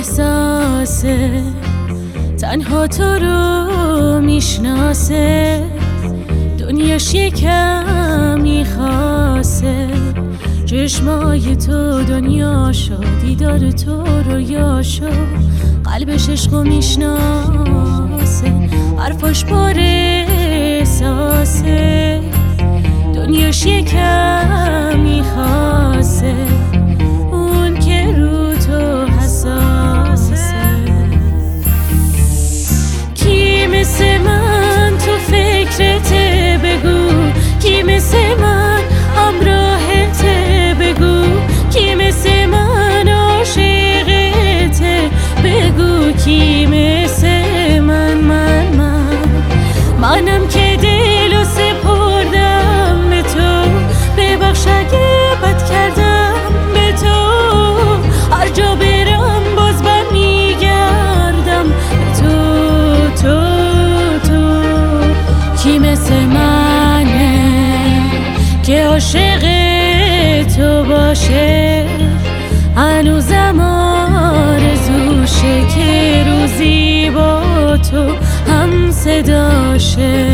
احساسه، تنها تو رو میشناسه، دنیاش یکم میخواسته، چشمای تو دنیاشو، دیدار تو رویاشو، قلبش عشقو میشناسه، حرفاش پر احساسه، دنیاش یکم میخواسته، اون که رو تو حساسه. کی مثل من تو فکرته بگو، کی مثل من همراهته بگو، کی مثل من عاشقته بگو، کی مثل منم که دلو سپردم به تو، ببخش اگه بد کردم به تو، هر جا برم باز برمیگردم به تو. کی مثل منه که عاشق تو باشه، هنوزم آرزوشه که روزی با تو هم صداشه.